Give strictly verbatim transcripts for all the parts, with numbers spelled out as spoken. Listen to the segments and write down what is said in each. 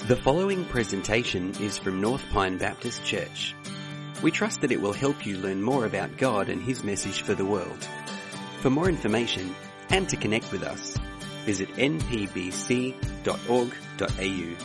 The following presentation is from North Pine Baptist Church. We trust that it will help you learn more about God and His message for the world. For more information and to connect with us, visit n p b c dot org dot a u.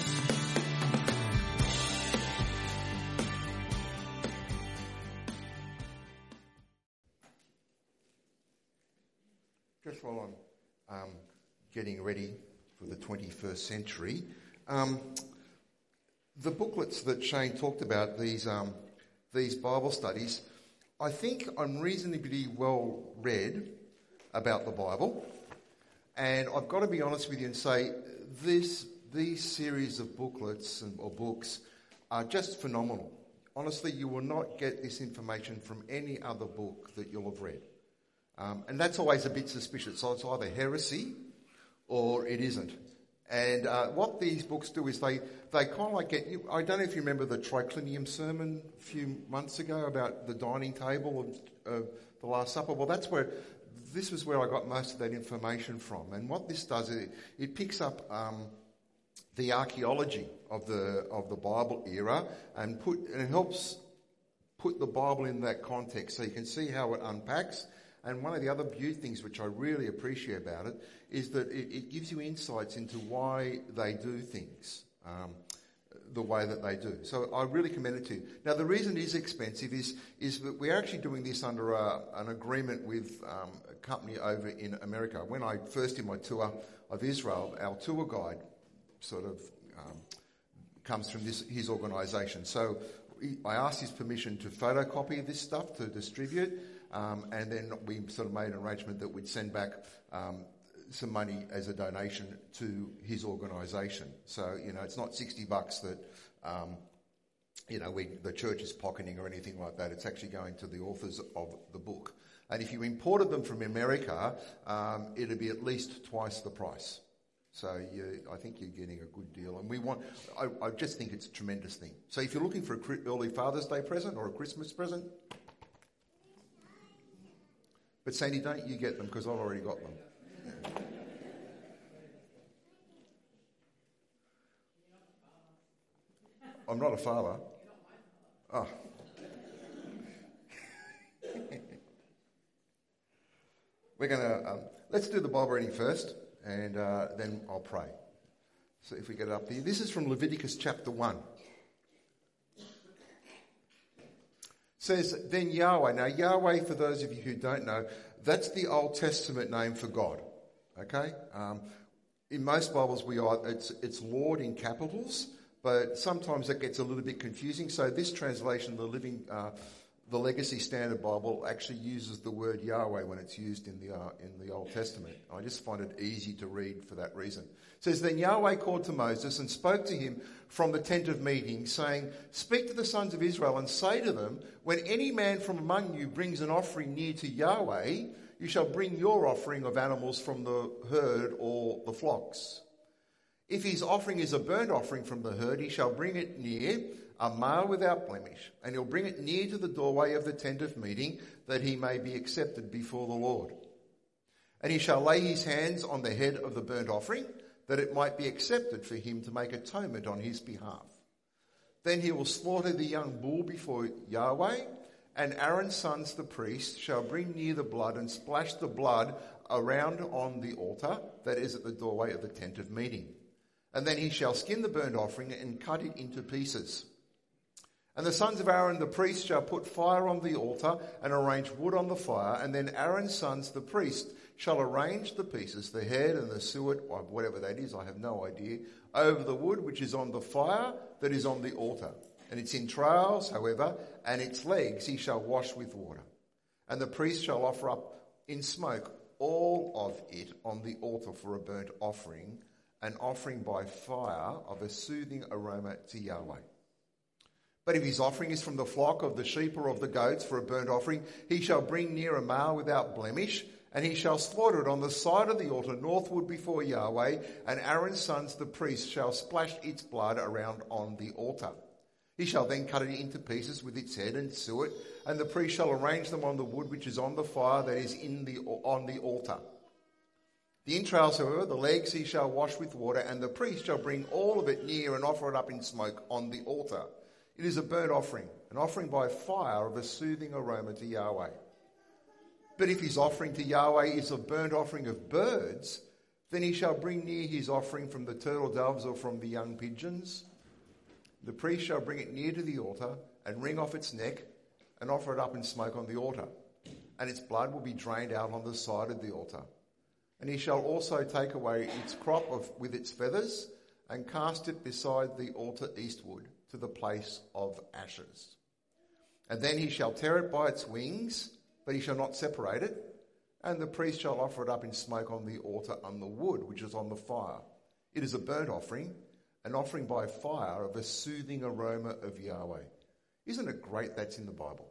Just while I'm um, getting ready for the twenty-first century, um, the booklets that Shane talked about, these um, these Bible studies, I think I'm reasonably well read about the Bible, and I've got to be honest with you and say this these series of booklets and, or books are just phenomenal. Honestly, you will not get this information from any other book that you'll have read. Um, and that's always a bit suspicious. So it's either heresy or it isn't. And uh, what these books do is they, they kind of like get you. I don't know if you remember the triclinium sermon a few months ago about the dining table of uh, the Last Supper. Well, that's where, this was where I got most of that information from. And what this does, is it, it picks up um, the archaeology of the of the Bible era and put and it helps put the Bible in that context so you can see how it unpacks. And one of the other beautiful things which I really appreciate about it is that it, it gives you insights into why they do things um, the way that they do. So I really commend it to you. Now, the reason it is expensive is is that we're actually doing this under a, an agreement with um, a company over in America. When I first did my tour of Israel, our tour guide sort of um, comes from this his organisation. So I asked his permission to photocopy this stuff to distribute. Um, and then we sort of made an arrangement that we'd send back um, some money as a donation to his organisation. So, you know, it's not sixty bucks that, um, you know, we, the church is pocketing or anything like that. It's actually going to the authors of the book. And if you imported them from America, um, it'd be at least twice the price. So you, I think you're getting a good deal. And we want, I, I just think it's a tremendous thing. So if you're looking for an early Father's Day present or a Christmas present, but Sandy, don't you get them because I've already got them. Yeah. I'm not a father. Oh. We're going to, um, let's do the Bible reading first and uh, then I'll pray. So if we get it up there. This is from Leviticus chapter one. Says, then Yahweh. Now, Yahweh, for those of you who don't know, that's the Old Testament name for God. Okay? Um, in most Bibles, we are it's it's Lord in capitals, but sometimes that gets a little bit confusing. So this translation, the Living, uh, the Legacy Standard Bible, actually uses the word Yahweh when it's used in the uh, in the Old Testament. I just find it easy to read for that reason. It says, then Yahweh called to Moses and spoke to him from the tent of meeting, saying, speak to the sons of Israel and say to them, when any man from among you brings an offering near to Yahweh, you shall bring your offering of animals from the herd or the flocks. If his offering is a burnt offering from the herd, he shall bring it near, a male without blemish, and he'll bring it near to the doorway of the tent of meeting, that he may be accepted before the Lord. And he shall lay his hands on the head of the burnt offering, that it might be accepted for him to make atonement on his behalf. Then he will slaughter the young bull before Yahweh, and Aaron's sons, the priests, shall bring near the blood and splash the blood around on the altar that is at the doorway of the tent of meeting. And then he shall skin the burnt offering and cut it into pieces. And the sons of Aaron, the priest, shall put fire on the altar and arrange wood on the fire. And then Aaron's sons, the priest, shall arrange the pieces, the head and the suet, or whatever that is, I have no idea, over the wood which is on the fire that is on the altar. And its entrails, however, and its legs he shall wash with water. And the priest shall offer up in smoke all of it on the altar for a burnt offering, an offering by fire of a soothing aroma to Yahweh. But if his offering is from the flock of the sheep or of the goats for a burnt offering, he shall bring near a male without blemish, and he shall slaughter it on the side of the altar northward before Yahweh, and Aaron's sons, the priests, shall splash its blood around on the altar. He shall then cut it into pieces with its head and suet, and the priest shall arrange them on the wood which is on the fire that is in the on the altar. The entrails, however, the legs he shall wash with water, and the priest shall bring all of it near and offer it up in smoke on the altar. It is a burnt offering, an offering by fire of a soothing aroma to Yahweh. But if his offering to Yahweh is a burnt offering of birds, then he shall bring near his offering from the turtle doves or from the young pigeons. The priest shall bring it near to the altar and wring off its neck and offer it up in smoke on the altar. And its blood will be drained out on the side of the altar. And he shall also take away its crop of, with its feathers and cast it beside the altar eastward to the place of ashes. And then he shall tear it by its wings, but he shall not separate it. And the priest shall offer it up in smoke on the altar on the wood, which is on the fire. It is a burnt offering, an offering by fire of a soothing aroma of Yahweh. Isn't it great that's in the Bible?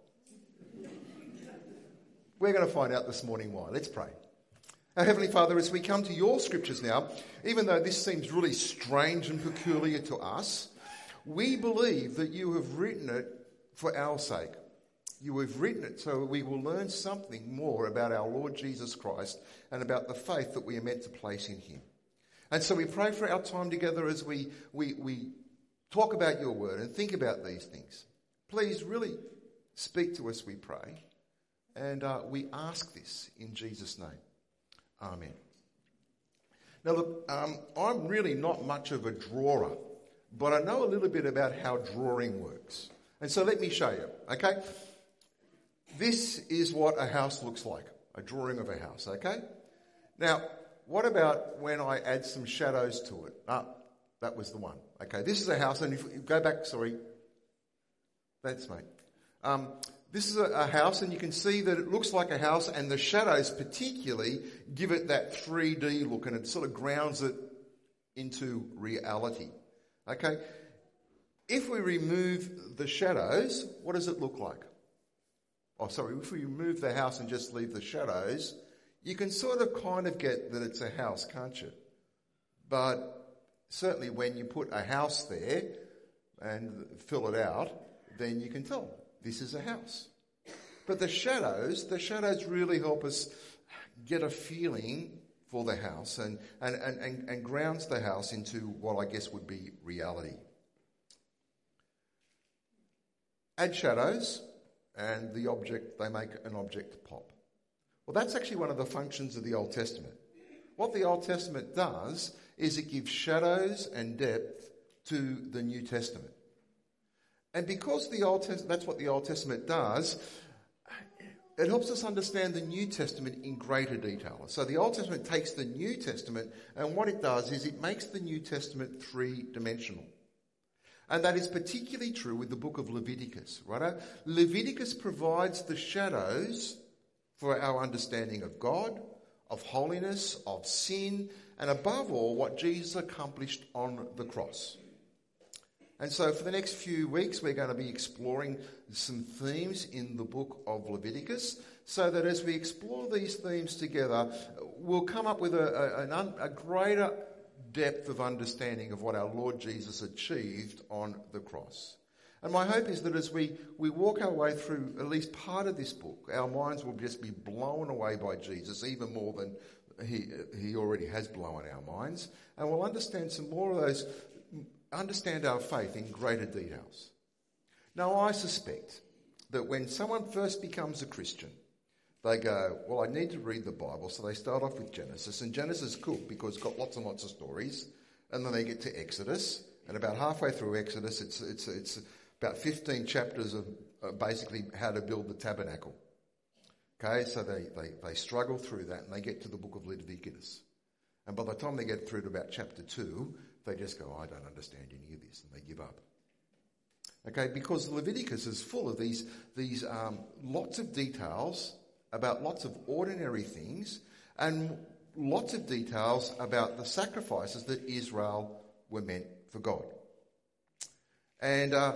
We're going to find out this morning why. Let's pray. Our Heavenly Father, as we come to your scriptures now, even though this seems really strange and peculiar to us, we believe that you have written it for our sake. You have written it so we will learn something more about our Lord Jesus Christ and about the faith that we are meant to place in him. And so we pray for our time together as we, we, we talk about your word and think about these things. Please really speak to us, we pray. And uh, we ask this in Jesus' name. Amen. Now look, um, I'm really not much of a drawer, but I know a little bit about how drawing works. And so let me show you, okay? This is what a house looks like, a drawing of a house, okay? Now, what about when I add some shadows to it? Ah, that was the one. Okay, this is a house, and if you go back, sorry, that's mate. Um, This is a, a house, and you can see that it looks like a house, and the shadows particularly give it that three D look, and it sort of grounds it into reality. Okay? If we remove the shadows, what does it look like? Oh, sorry, if we remove the house and just leave the shadows, you can sort of kind of get that it's a house, can't you? But certainly when you put a house there and fill it out, then you can tell. This is a house. But the shadows, the shadows really help us get a feeling for the house and, and, and, and, and grounds the house into what I guess would be reality. Add shadows and the object, they make an object pop. Well, that's actually one of the functions of the Old Testament. What the Old Testament does is it gives shadows and depth to the New Testament. And because the Old Testament, that's what the Old Testament does, it helps us understand the New Testament in greater detail. So the Old Testament takes the New Testament, and what it does is it makes the New Testament three-dimensional. And that is particularly true with the book of Leviticus, right? Leviticus provides the shadows for our understanding of God, of holiness, of sin, and above all, what Jesus accomplished on the cross. And so for the next few weeks, we're going to be exploring some themes in the book of Leviticus, so that as we explore these themes together, we'll come up with a, a, an un, a greater depth of understanding of what our Lord Jesus achieved on the cross. And my hope is that as we, we walk our way through at least part of this book, our minds will just be blown away by Jesus, even more than he, he already has blown our minds, and we'll understand some more of those understand our faith in greater details. Now, I suspect that when someone first becomes a Christian, they go, well, I need to read the Bible, so they start off with Genesis, and Genesis is cool because it's got lots and lots of stories, and then they get to Exodus, and about halfway through Exodus, it's it's it's about fifteen chapters of uh, basically how to build the tabernacle. Okay, so they, they, they struggle through that, and they get to the book of Leviticus. And by the time they get through to about chapter two, they just go, I don't understand any of this, and they give up. Okay, because Leviticus is full of these, these um, lots of details about lots of ordinary things and lots of details about the sacrifices that Israel were meant for God. And uh,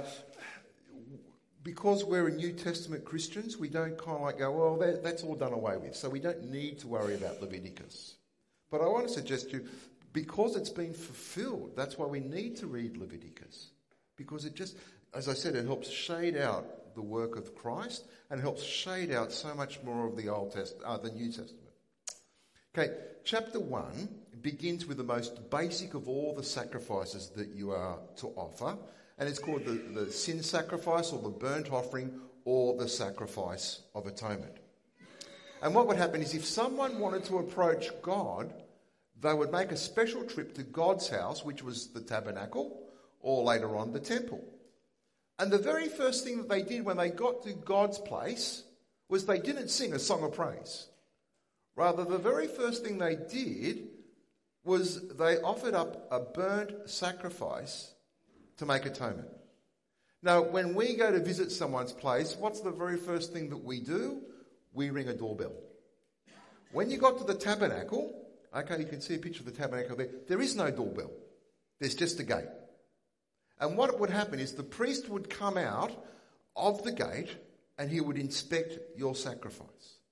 because we're New Testament Christians, we don't kind of like go, well, that, that's all done away with, so we don't need to worry about Leviticus. But I want to suggest to you, because it's been fulfilled, that's why we need to read Leviticus. Because it just, as I said, it helps shade out the work of Christ and helps shade out so much more of the Old Testament, uh, the New Testament. Okay, chapter one begins with the most basic of all the sacrifices that you are to offer, and it's called the, the sin sacrifice or the burnt offering or the sacrifice of atonement. And what would happen is if someone wanted to approach God, they would make a special trip to God's house, which was the tabernacle, or later on the temple. And the very first thing that they did when they got to God's place was they didn't sing a song of praise. Rather, the very first thing they did was they offered up a burnt sacrifice to make atonement. Now, when we go to visit someone's place, what's the very first thing that we do? We ring a doorbell. When you got to the tabernacle, okay, you can see a picture of the tabernacle there, there is no doorbell. There's just a gate. And what would happen is the priest would come out of the gate and he would inspect your sacrifice.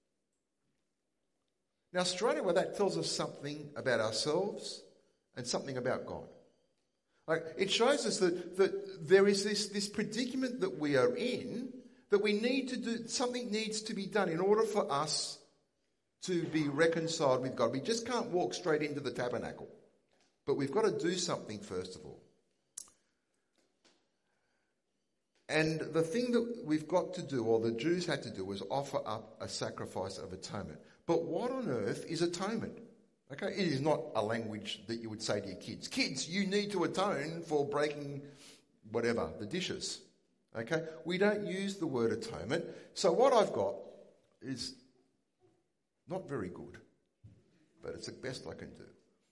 Now, straight away, that tells us something about ourselves and something about God. Like, it shows us that, that there is this, this predicament that we are in, that we need to do, something needs to be done in order for us to be reconciled with God. We just can't walk straight into the tabernacle. But we've got to do something first of all. And the thing that we've got to do, or the Jews had to do, was offer up a sacrifice of atonement. But what on earth is atonement? Okay, it is not a language that you would say to your kids. Kids, you need to atone for breaking whatever, the dishes. Okay, we don't use the word atonement. So what I've got is not very good, but it's the best I can do.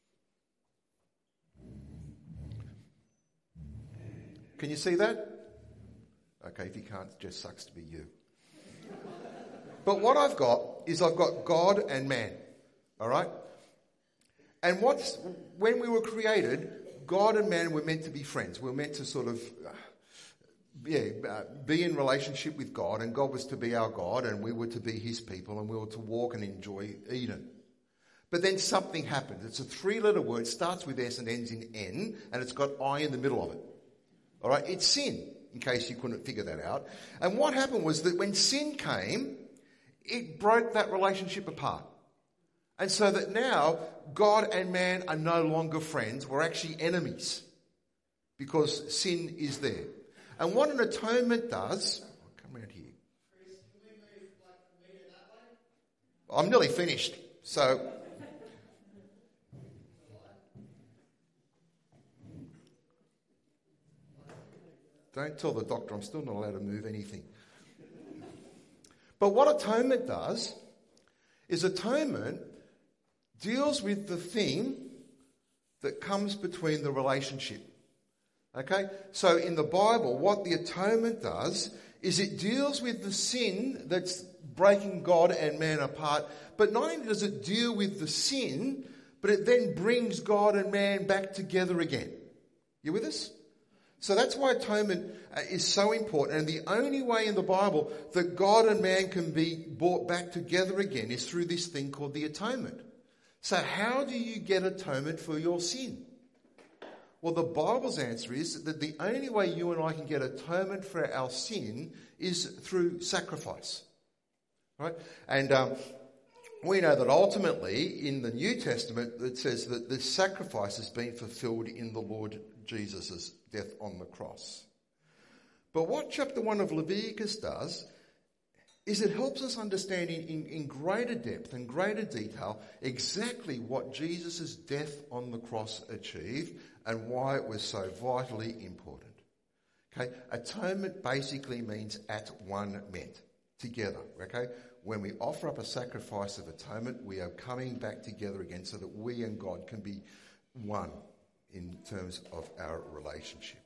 Can you see that? Okay, if you can't, it just sucks to be you. But what I've got is I've got God and man, all right? And what's when we were created, God and man were meant to be friends. We were meant to sort of, uh, yeah, uh, be in relationship with God, and God was to be our God, and we were to be his people, and we were to walk and enjoy Eden. But then something happened. It's a three-letter word, starts with S and ends in N, and it's got I in the middle of it. All right, it's sin, in case you couldn't figure that out. And what happened was that when sin came, it broke that relationship apart. And so that now God and man are no longer friends. We're actually enemies because sin is there. And what an atonement does... Oh, come around here. I'm nearly finished. So... Don't tell the doctor I'm still not allowed to move anything. But what atonement does is atonement deals with the thing that comes between the relationship. Okay? So in the Bible, what the atonement does is it deals with the sin that's breaking God and man apart. But not only does it deal with the sin, but it then brings God and man back together again. You with us? So that's why atonement is so important. And the only way in the Bible that God and man can be brought back together again is through this thing called the atonement. So how do you get atonement for your sin? Well, the Bible's answer is that the only way you and I can get atonement for our sin is through sacrifice. Right? And um, we know that ultimately in the New Testament it says that this sacrifice has been fulfilled in the Lord Jesus' death on the cross. But what chapter one of Leviticus does is it helps us understand in, in, in greater depth and greater detail exactly what Jesus' death on the cross achieved and why it was so vitally important. Okay, atonement basically means at one meant, together. Okay, when we offer up a sacrifice of atonement, we are coming back together again so that we and God can be one in terms of our relationship.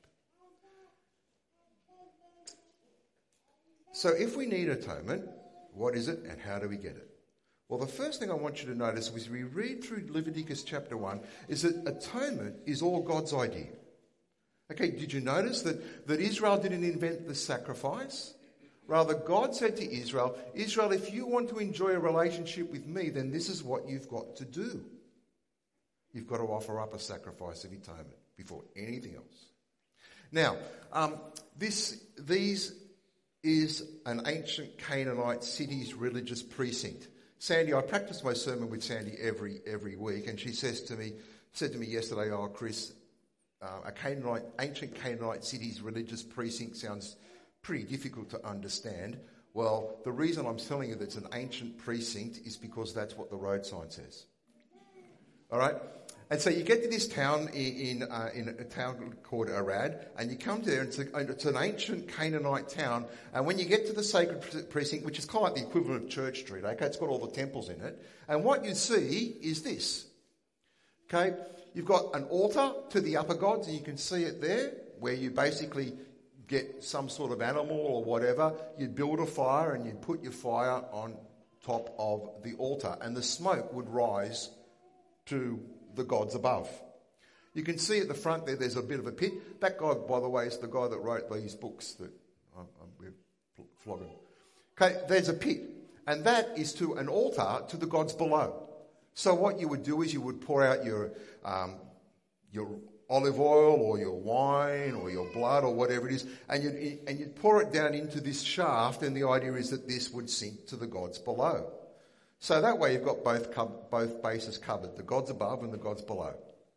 So if we need atonement, what is it and how do we get it? Well, the first thing I want you to notice as we read through Leviticus chapter one is that atonement is all God's idea. Okay, did you notice that, that Israel didn't invent the sacrifice? Rather, God said to Israel, Israel, if you want to enjoy a relationship with me, then this is what you've got to do. You've got to offer up a sacrifice of atonement before anything else. Now, um, this these is an ancient Canaanite city's religious precinct. Sandy, I practice my sermon with Sandy every every week, and she says to me, said to me yesterday, "Oh, Chris, uh, a Canaanite, ancient Canaanite city's religious precinct sounds pretty difficult to understand." Well, the reason I'm telling you that it's an ancient precinct is because that's what the road sign says. All right? And so you get to this town in in, uh, in a town called Arad, and you come there, and it's, a, it's an ancient Canaanite town, and when you get to the sacred precinct, which is kind of like the equivalent of Church Street, okay, it's got all the temples in it, and what you see is this. Okay, you've got an altar to the upper gods, and you can see it there, where you basically get some sort of animal or whatever, you'd build a fire and you'd put your fire on top of the altar, and the smoke would rise to the gods above. You can see at the front there, there's a bit of a pit. That guy, by the way, is the guy that wrote these books that um, we're flogging. Okay, there's a pit, and that is to an altar to the gods below. So what you would do is you would pour out your um, your olive oil or your wine or your blood or whatever it is, and you'd, and you'd pour it down into this shaft, and the idea is that this would sink to the gods below. So that way you've got both co- both bases covered, the gods above and the gods below.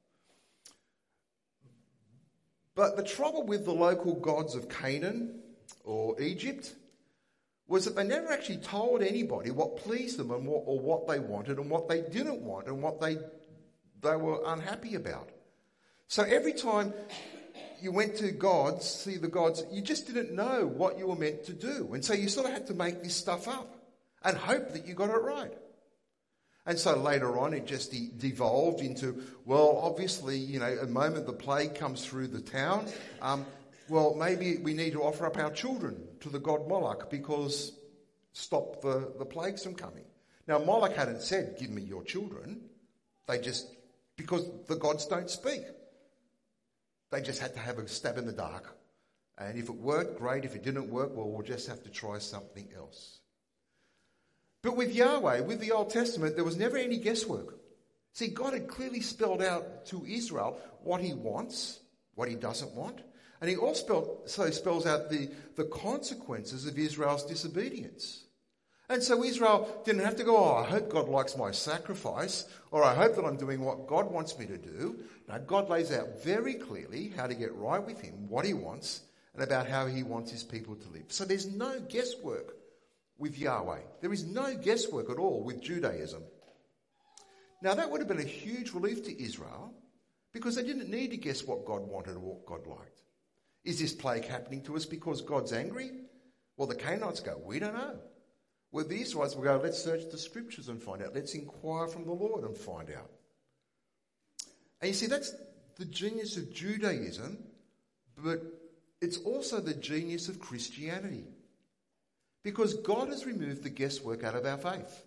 But the trouble with the local gods of Canaan or Egypt was that they never actually told anybody what pleased them and what, or what they wanted and what they didn't want and what they they were unhappy about. So every time you went to gods, see the gods, you just didn't know what you were meant to do. And so you sort of had to make this stuff up and hope that you got it right. And so later on it just de- devolved into, well, obviously, you know, a moment the plague comes through the town, um, well, maybe we need to offer up our children to the god Moloch because stop the, the plagues from coming. Now, Moloch hadn't said, give me your children. They just, because the gods don't speak. They just had to have a stab in the dark. And if it worked, great. If it didn't work, well, we'll just have to try something else. But with Yahweh, with the Old Testament, there was never any guesswork. See, God had clearly spelled out to Israel what he wants, what he doesn't want. And he also spells out the, the consequences of Israel's disobedience. And so Israel didn't have to go, oh, I hope God likes my sacrifice, or I hope that I'm doing what God wants me to do. No, God lays out very clearly how to get right with him, what he wants, and about how he wants his people to live. So there's no guesswork with Yahweh. There is no guesswork at all with Judaism. Now that would have been a huge relief to Israel because they didn't need to guess what God wanted or what God liked. Is this plague happening to us because God's angry? Well, the Canaanites go, we don't know. Well, the Israelites will go, let's search the scriptures and find out. Let's inquire from the Lord and find out. And you see, that's the genius of Judaism, but it's also the genius of Christianity. Because God has removed the guesswork out of our faith.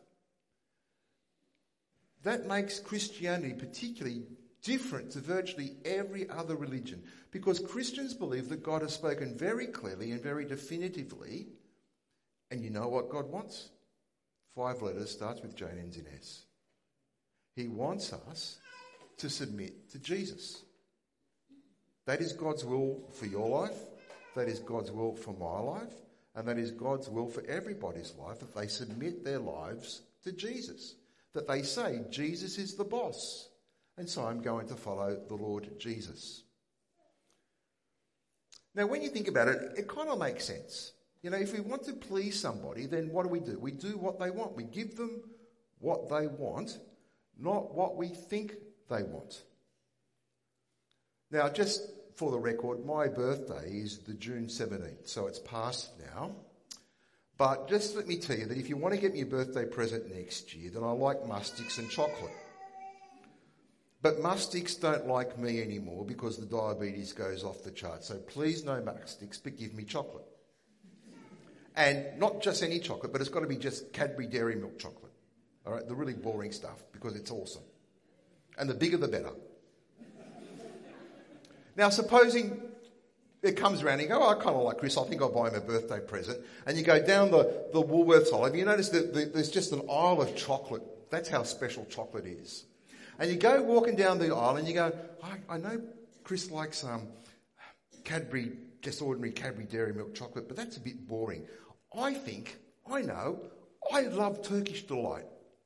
That makes Christianity particularly different to virtually every other religion. Because Christians believe that God has spoken very clearly and very definitively. And you know what God wants? Five letters, starts with J and ends in S. He wants us to submit to Jesus. That is God's will for your life. That is God's will for my life. And that is God's will for everybody's life, that they submit their lives to Jesus. That they say, Jesus is the boss, and so I'm going to follow the Lord Jesus. Now, when you think about it, it kind of makes sense. You know, if we want to please somebody, then what do we do? We do what they want. We give them what they want, not what we think they want. Now, just for the record, my birthday is the June seventeenth, so it's past now. But just let me tell you that if you want to get me a birthday present next year, then I like mustics and chocolate. But mustics don't like me anymore because the diabetes goes off the chart. So please no mustics, but give me chocolate. And not just any chocolate, but it's got to be just Cadbury Dairy Milk chocolate. All right, the really boring stuff, because it's awesome. And the bigger the better. Now, supposing it comes around and you go, oh, I kind of like Chris, I think I'll buy him a birthday present. And you go down the, the Woolworths aisle. Have you noticed that the, there's just an aisle of chocolate? That's how special chocolate is. And you go walking down the aisle and you go, I, I know Chris likes um, Cadbury, just ordinary Cadbury Dairy Milk chocolate, but that's a bit boring. I think, I know, I love Turkish Delight.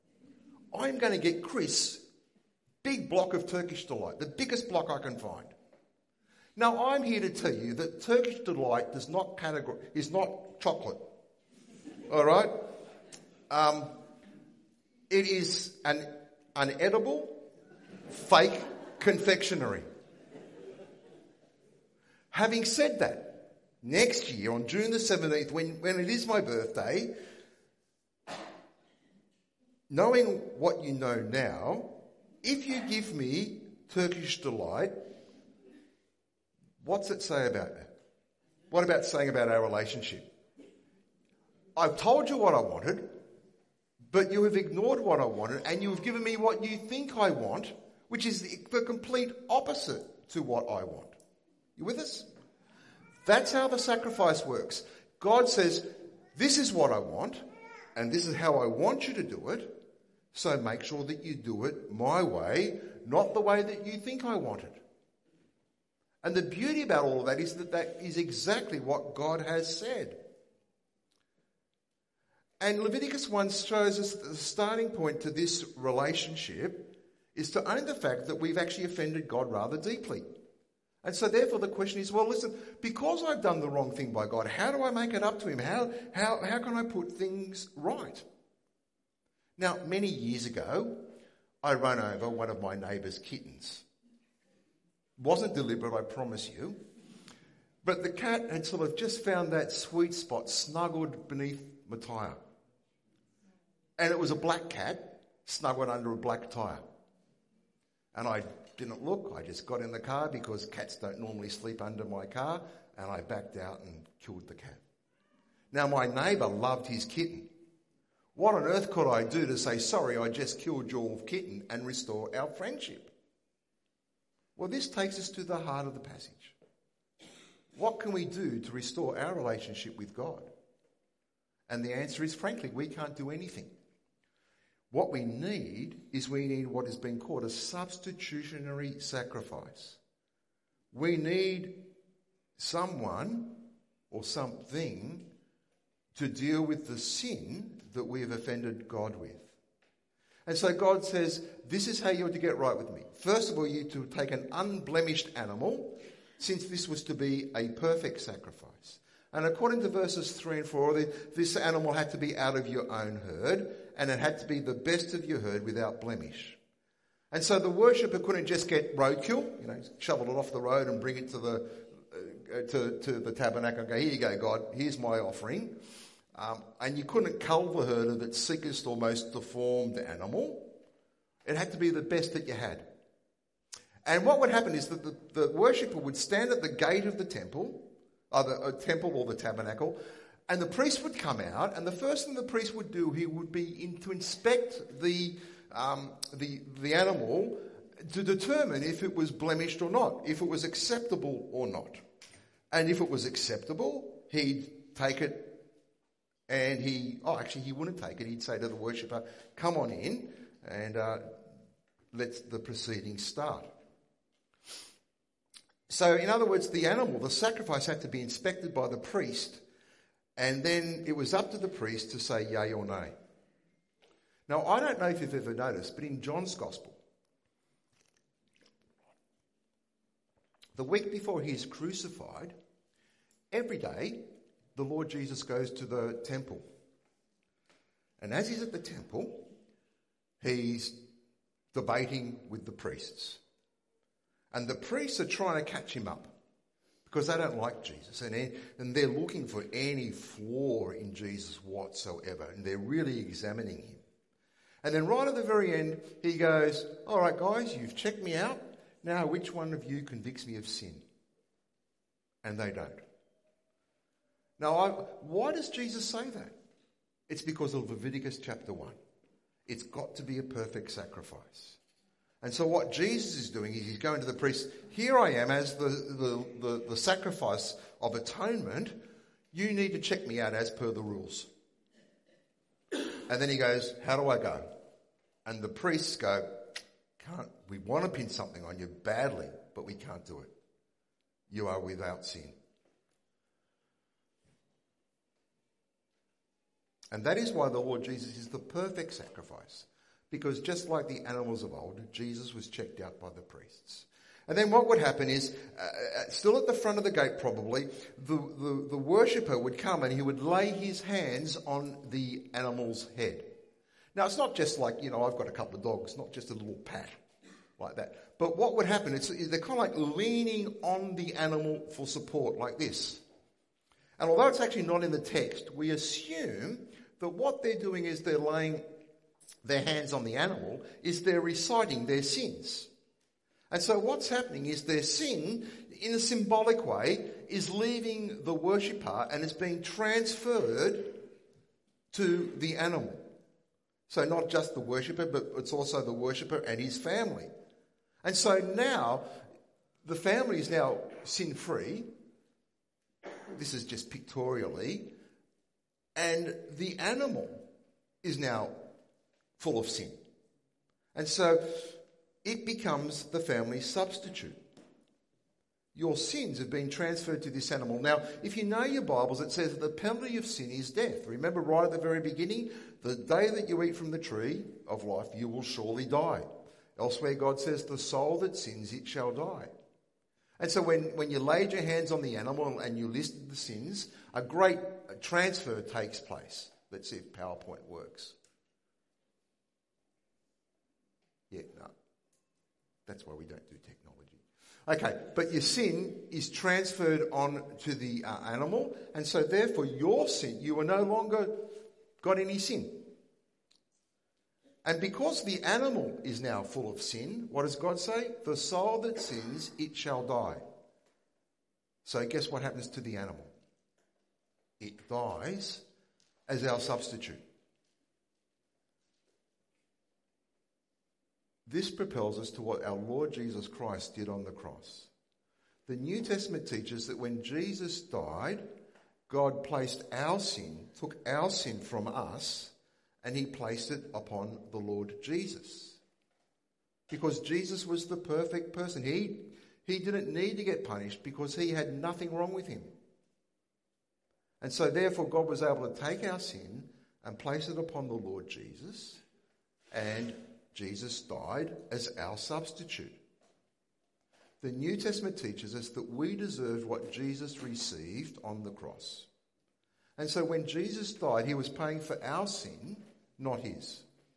I'm going to get Chris big block of Turkish Delight, the biggest block I can find. Now, I'm here to tell you that Turkish Delight does not categor- is not chocolate. All right? Um, it is an unedible, fake confectionery. Having said that, next year on June the seventeenth, when, when it is my birthday, knowing what you know now, if you give me Turkish Delight, what's it say about that? What about saying about our relationship? I've told you what I wanted, but you have ignored what I wanted, and you have given me what you think I want, which is the, the complete opposite to what I want. You with us? That's how the sacrifice works. God says, this is what I want, and this is how I want you to do it, so make sure that you do it my way, not the way that you think I want it. And the beauty about all of that is that that is exactly what God has said. And Leviticus one shows us that the starting point to this relationship is to own the fact that we've actually offended God rather deeply. And so therefore the question is, well, listen, because I've done the wrong thing by God, how do I make it up to him? How, how, how can I put things right? Now, many years ago, I ran over one of my neighbour's kittens. Wasn't deliberate, I promise you. But the cat had sort of just found that sweet spot snuggled beneath my tyre. And it was a black cat snuggled under a black tyre. And I didn't look, I just got in the car because cats don't normally sleep under my car, and I backed out and killed the cat. Now, my neighbour loved his kitten. What on earth could I do to say, sorry, I just killed your kitten and restore our friendship? Well, this takes us to the heart of the passage. What can we do to restore our relationship with God? And the answer is, frankly, we can't do anything. What we need is we need what has been called a substitutionary sacrifice. We need someone or something to deal with the sin that we have offended God with. And so God says, this is how you're to get right with me. First of all, you're to take an unblemished animal, since this was to be a perfect sacrifice. And according to verses three and four, this animal had to be out of your own herd, and it had to be the best of your herd without blemish. And so the worshipper couldn't just get roadkill, you know, shovel it off the road and bring it to the uh, to, to the tabernacle and go, here you go, God, here's my offering. Um, and you couldn't cull the herd of its sickest or most deformed animal. It had to be the best that you had. And what would happen is that the, the worshipper would stand at the gate of the temple, either a temple or the tabernacle, and the priest would come out, and the first thing the priest would do, he would be in to inspect the, um, the, the animal to determine if it was blemished or not, if it was acceptable or not. And if it was acceptable, he'd take it. And he, oh, actually, he wouldn't take it. He'd say to the worshipper, come on in and uh, let the proceedings start. So, in other words, the animal, the sacrifice had to be inspected by the priest, and then it was up to the priest to say yay or nay. Now, I don't know if you've ever noticed, but in John's Gospel, the week before he is crucified, every day, the Lord Jesus goes to the temple. And as he's at the temple, he's debating with the priests. And the priests are trying to catch him up because they don't like Jesus. And, and they're looking for any flaw in Jesus whatsoever. And they're really examining him. And then right at the very end, he goes, all right, guys, you've checked me out. Now, which one of you convicts me of sin? And they don't. Now, I, why does Jesus say that? It's because of Leviticus chapter one. It's got to be a perfect sacrifice. And so what Jesus is doing is he's going to the priest, here I am as the, the, the, the sacrifice of atonement. You need to check me out as per the rules. And then he goes, how do I go? And the priests go, can't, we want to pin something on you badly, but we can't do it. You are without sin. And that is why the Lord Jesus is the perfect sacrifice. Because just like the animals of old, Jesus was checked out by the priests. And then what would happen is, uh, still at the front of the gate probably, the, the, the worshipper would come and he would lay his hands on the animal's head. Now it's not just like, you know, I've got a couple of dogs, not just a little pat like that. But what would happen, it's, they're kind of like leaning on the animal for support like this. And although it's actually not in the text, we assume that what they're doing is they're laying their hands on the animal, is they're reciting their sins. And so what's happening is their sin, in a symbolic way, is leaving the worshipper and it's being transferred to the animal. So not just the worshipper, but it's also the worshipper and his family. And so now, the family is now sin-free. This is just pictorially. And the animal is now full of sin. And so it becomes the family substitute. Your sins have been transferred to this animal. Now, if you know your Bibles, it says that the penalty of sin is death. Remember right at the very beginning, the day that you eat from the tree of life, you will surely die. Elsewhere, God says, the soul that sins, it shall die. And so when, when you laid your hands on the animal and you listed the sins, a great transfer takes place. Let's see if PowerPoint works. Yeah, no. That's why we don't do technology. Okay, but your sin is transferred on to the uh, animal, and so therefore your sin, you are no longer got any sin. And because the animal is now full of sin, what does God say? The soul that sins, it shall die. So guess what happens to the animal? It dies as our substitute. This propels us to what our Lord Jesus Christ did on the cross. The New Testament teaches that when Jesus died, God placed our sin, took our sin from us, and he placed it upon the Lord Jesus. Because Jesus was the perfect person. He, he didn't need to get punished because he had nothing wrong with him. And so therefore God was able to take our sin and place it upon the Lord Jesus, and Jesus died as our substitute. The New Testament teaches us that we deserved what Jesus received on the cross. And so when Jesus died, he was paying for our sin, not his.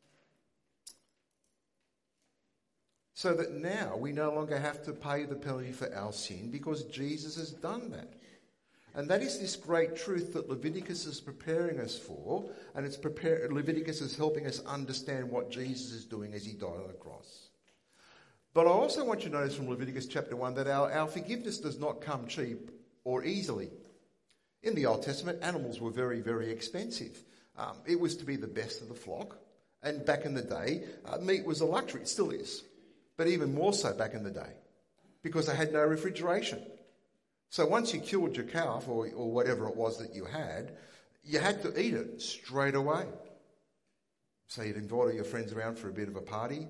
So that now we no longer have to pay the penalty for our sin because Jesus has done that. And that is this great truth that Leviticus is preparing us for, and it's prepare, Leviticus is helping us understand what Jesus is doing as he died on the cross. But I also want you to notice from Leviticus chapter one that our, our forgiveness does not come cheap or easily. In the Old Testament, animals were very, very expensive. Um, it was to be the best of the flock. And back in the day, uh, meat was a luxury. It still is. But even more so back in the day, because they had no refrigeration. So once you killed your calf or, or whatever it was that you had, you had to eat it straight away. So you'd invite all your friends around for a bit of a party.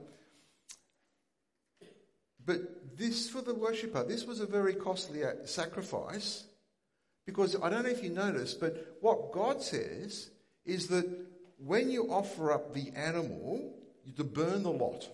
But this, for the worshipper, this was a very costly sacrifice, because I don't know if you noticed, but what God says is that when you offer up the animal, you to burn the lot.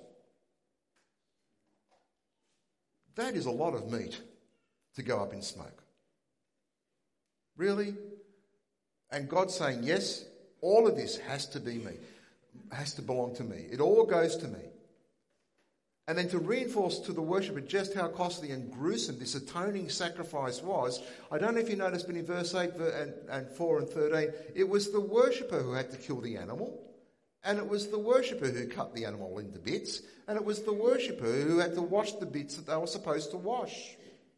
That is a lot of meat to go up in smoke. Really? And God's saying, yes, all of this has to be me, has to belong to me. It all goes to me. And then to reinforce to the worshipper just how costly and gruesome this atoning sacrifice was, I don't know if you noticed, but in verse eight and, and four and thirteen, it was the worshipper who had to kill the animal, and it was the worshipper who cut the animal into bits, and it was the worshipper who had to wash the bits that they were supposed to wash.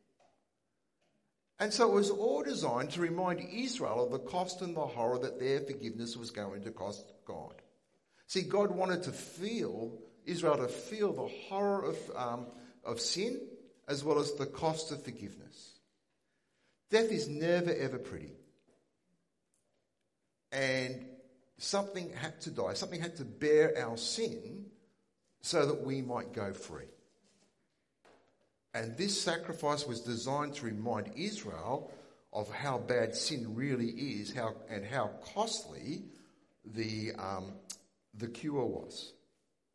And so it was all designed to remind Israel of the cost and the horror that their forgiveness was going to cost God. See, God wanted to feel, Israel to feel the horror of, um, of sin as well as the cost of forgiveness. Death is never, ever pretty. And something had to die. Something had to bear our sin so that we might go free. And this sacrifice was designed to remind Israel of how bad sin really is, how and how costly the um, the cure was.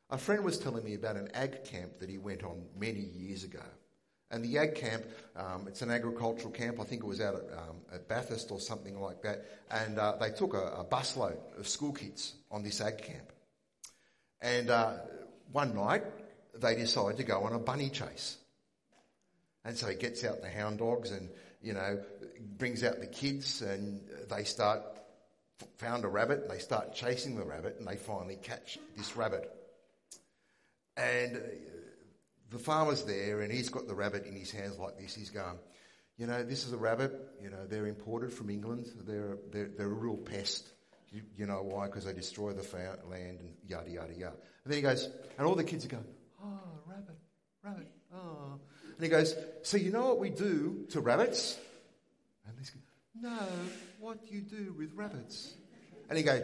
A friend was telling me about an ag camp that he went on many years ago. And the ag camp, um, it's an agricultural camp. I think it was out at, um, at Bathurst or something like that. And uh, they took a, a busload of school kids on this ag camp. And uh, one night, they decide to go on a bunny chase. And so he gets out the hound dogs and, you know, brings out the kids, and they start, found a rabbit, and they start chasing the rabbit, and they finally catch this rabbit. And the farmer's there, and he's got the rabbit in his hands like this. He's going, you know, this is a rabbit. You know, they're imported from England. They're they're, they're a real pest. You, you know why? Because they destroy the fa- land and yada, yada, yada. And then he goes, and all the kids are going, oh, rabbit, rabbit, oh. And he goes, so you know what we do to rabbits? And he's going, no, what do you do with rabbits? And he goes,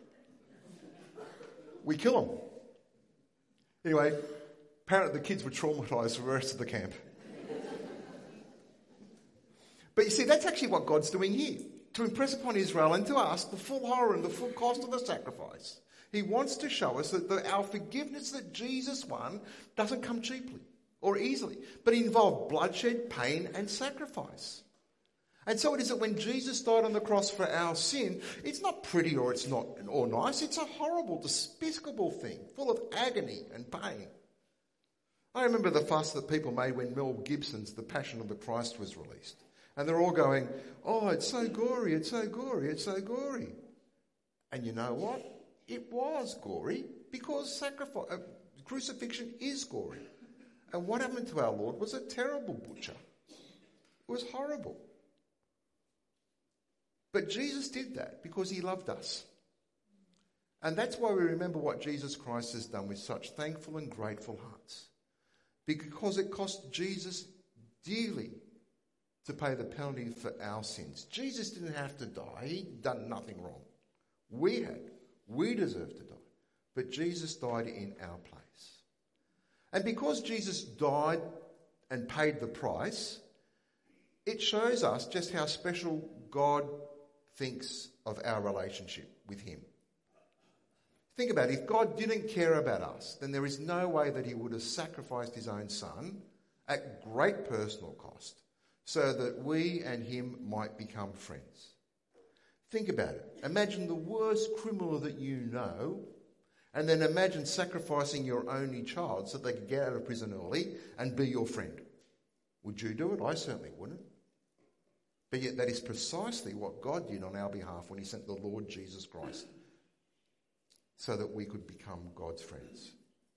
we kill them. Anyway, apparently the kids were traumatised for the rest of the camp. But you see, that's actually what God's doing here, to impress upon Israel and to us the full horror and the full cost of the sacrifice. He wants to show us that the, our forgiveness that Jesus won doesn't come cheaply or easily, but it involved bloodshed, pain and sacrifice. And so it is that when Jesus died on the cross for our sin, it's not pretty or it's not or nice. It's a horrible, despicable thing, full of agony and pain. I remember the fuss that people made when Mel Gibson's The Passion of the Christ was released. And they're all going, oh, it's so gory, it's so gory, it's so gory. And you know what? It was gory because sacrifice, uh, crucifixion is gory. And what happened to our Lord was a terrible butcher. It was horrible. But Jesus did that because he loved us. And that's why we remember what Jesus Christ has done with such thankful and grateful hearts. Because it cost Jesus dearly to pay the penalty for our sins. Jesus didn't have to die. He'd done nothing wrong. We had. We deserved to die. But Jesus died in our place. And because Jesus died and paid the price, it shows us just how special God thinks of our relationship with him. Think about it. If God didn't care about us, then there is no way that he would have sacrificed his own son at great personal cost so that we and him might become friends. Think about it. Imagine the worst criminal that you know, and then imagine sacrificing your only child so they could get out of prison early and be your friend. Would you do it? I certainly wouldn't. But yet that is precisely what God did on our behalf when he sent the Lord Jesus Christ so that we could become God's friends.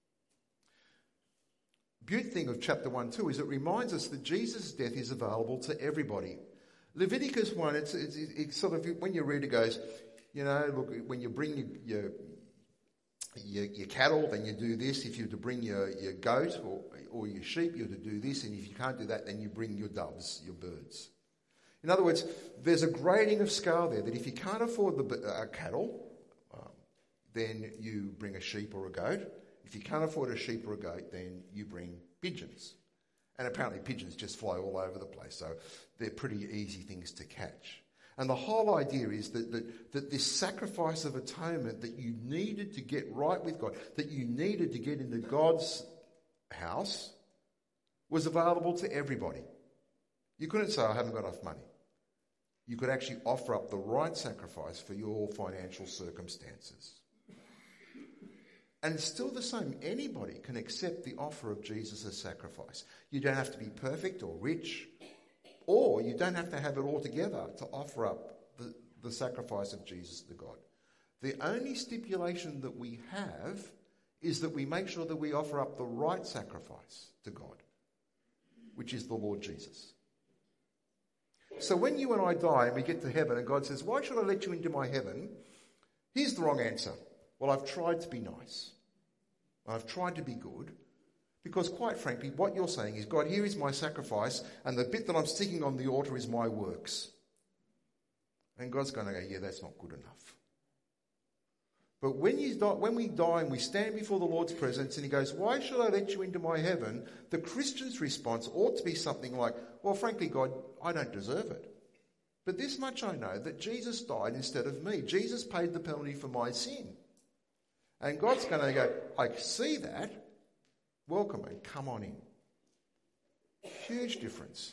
Beautiful thing of chapter one too is it reminds us that Jesus' death is available to everybody. Leviticus one, it's, it's, it's sort of, when you read it, goes, you know, look, when you bring your, your, your, your cattle, then you do this. If you're to bring your, your goat or, or your sheep, you're to do this. And if you can't do that, then you bring your doves, your birds. In other words, there's a grading of scale there that if you can't afford the uh, cattle, um, then you bring a sheep or a goat. If you can't afford a sheep or a goat, then you bring pigeons. And apparently pigeons just fly all over the place, so they're pretty easy things to catch. And the whole idea is that, that, that this sacrifice of atonement that you needed to get right with God, that you needed to get into God's house, was available to everybody. You couldn't say, I haven't got enough money. You could actually offer up the right sacrifice for your financial circumstances. And it's still the same. Anybody can accept the offer of Jesus' sacrifice. You don't have to be perfect or rich, or you don't have to have it all together to offer up the, the sacrifice of Jesus to God. The only stipulation that we have is that we make sure that we offer up the right sacrifice to God, which is the Lord Jesus. So when you and I die and we get to heaven and God says, why should I let you into my heaven? Here's the wrong answer. Well, I've tried to be nice. I've tried to be good. Because quite frankly, what you're saying is, God, here is my sacrifice, and the bit that I'm sticking on the altar is my works. And God's going to go, yeah, that's not good enough. But when, you die, when we die and we stand before the Lord's presence and he goes, why should I let you into my heaven? The Christian's response ought to be something like, well, frankly, God, I don't deserve it. But this much I know, that Jesus died instead of me. Jesus paid the penalty for my sin. And God's going to go, I see that. Welcome and come on in. Huge difference.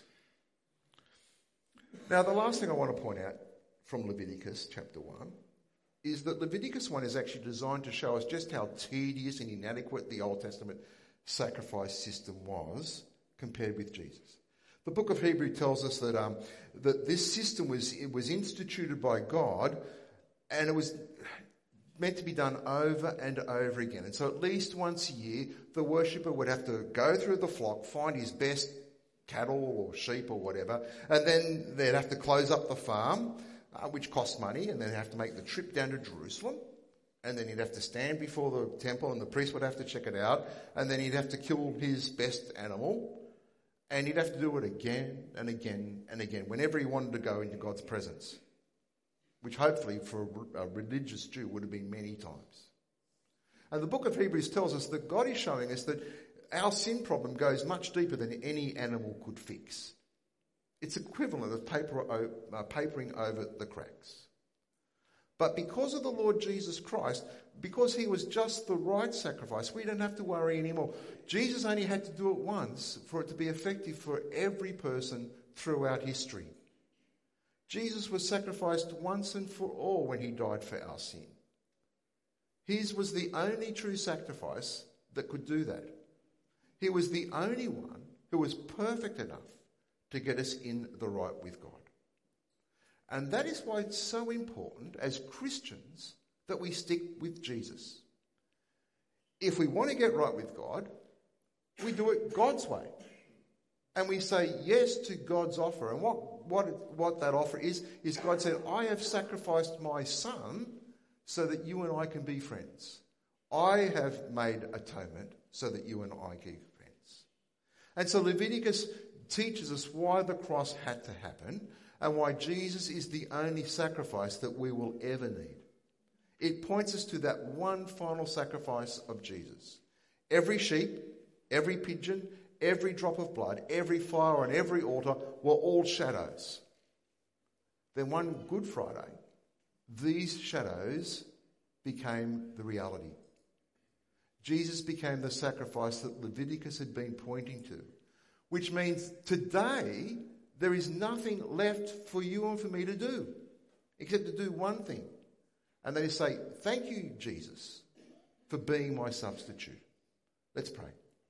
Now, the last thing I want to point out from Leviticus chapter one is that Leviticus one is actually designed to show us just how tedious and inadequate the Old Testament sacrifice system was compared with Jesus. The book of Hebrews tells us that um, that this system was it was instituted by God, and it was meant to be done over and over again. And so at least once a year, the worshipper would have to go through the flock, find his best cattle or sheep or whatever, and then they'd have to close up the farm, uh, which cost money, and then they'd have to make the trip down to Jerusalem, and then he'd have to stand before the temple, and the priest would have to check it out, and then he'd have to kill his best animal, and he'd have to do it again and again and again whenever he wanted to go into God's presence, which hopefully for a religious Jew would have been many times. And the book of Hebrews tells us that God is showing us that our sin problem goes much deeper than any animal could fix. It's equivalent of paper, uh, papering over the cracks. But because of the Lord Jesus Christ, because he was just the right sacrifice, we don't have to worry anymore. Jesus only had to do it once for it to be effective for every person throughout history. Jesus was sacrificed once and for all when he died for our sin. His was the only true sacrifice that could do that. He was the only one who was perfect enough to get us in the right with God. And that is why it's so important as Christians that we stick with Jesus. If we want to get right with God, we do it God's way. And we say yes to God's offer. And what, what, what that offer is, is God said, I have sacrificed my son so that you and I can be friends. I have made atonement so that you and I can be friends. And so Leviticus teaches us why the cross had to happen and why Jesus is the only sacrifice that we will ever need. It points us to that one final sacrifice of Jesus. Every sheep, every pigeon, every drop of blood, every fire on every altar were all shadows. Then one Good Friday, these shadows became the reality. Jesus became the sacrifice that Leviticus had been pointing to, which means today there is nothing left for you and for me to do except to do one thing. And that is say, thank you, Jesus, for being my substitute. Let's pray.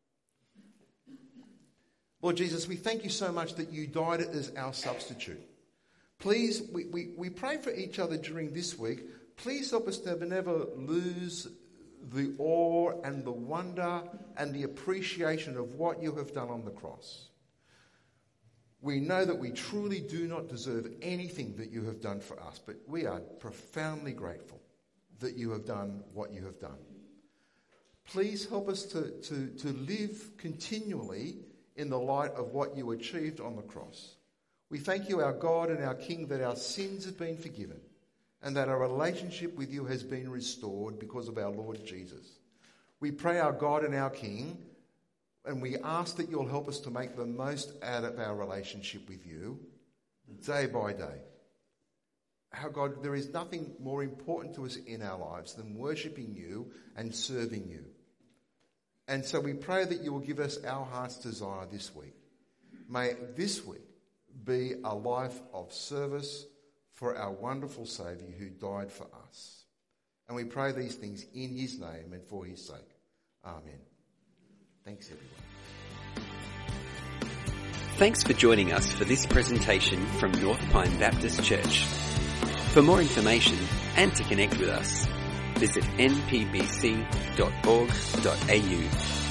Lord Jesus, we thank you so much that you died as our substitute. Please, we, we, we pray for each other during this week. Please help us to never lose the awe and the wonder and the appreciation of what you have done on the cross. We know that we truly do not deserve anything that you have done for us, but we are profoundly grateful that you have done what you have done. Please help us to, to, to live continually in the light of what you achieved on the cross. We thank you, our God and our King, that our sins have been forgiven and that our relationship with you has been restored because of our Lord Jesus. We pray, our God and our King, and we ask that you'll help us to make the most out of our relationship with you day by day. Our God, there is nothing more important to us in our lives than worshipping you and serving you. And so we pray that you will give us our heart's desire this week. May this week be a life of service for our wonderful Saviour who died for us. And we pray these things in his name and for his sake. Amen. Thanks, everyone. Thanks for joining us for this presentation from North Pine Baptist Church. For more information and to connect with us, visit n p b c dot org dot a u.